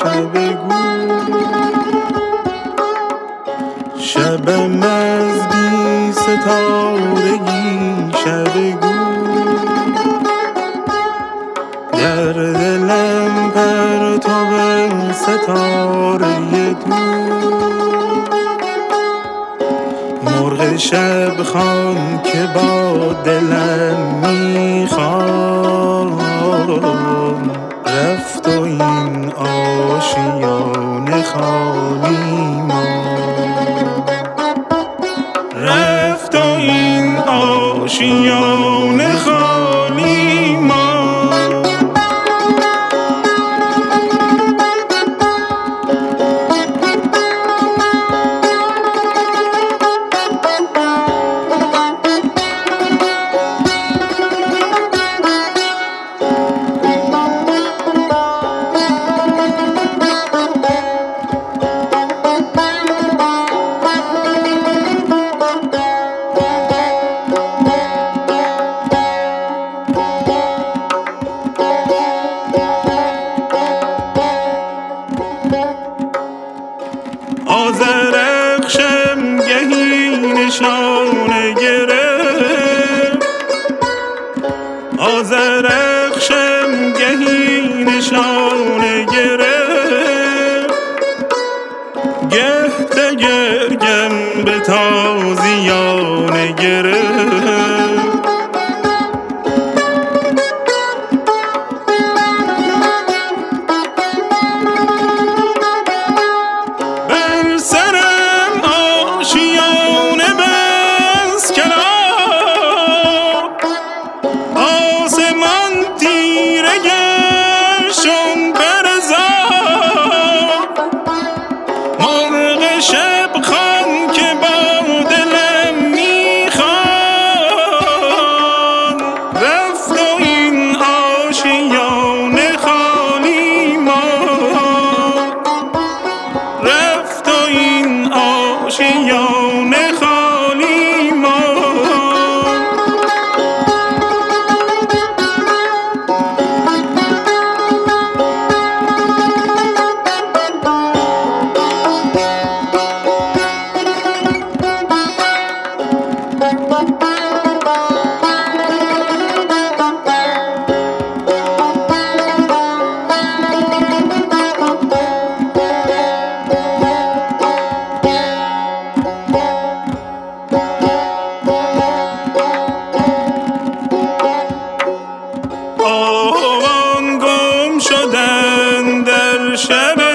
شب گور، شبم از بی ستارگی شب گور، در دلم پرتو ستاره دور، مرغ شب خوان که با دلم میخوان، رفت و این آشیانه خالی ماند، رفت و این آشیانه خالی ماند. آذرخشم گهی نشانه گرفت، آذرخشم گهی نشانه گرفت، گه دگرگم به تازیانه گرفت. آوان گم شدن در شب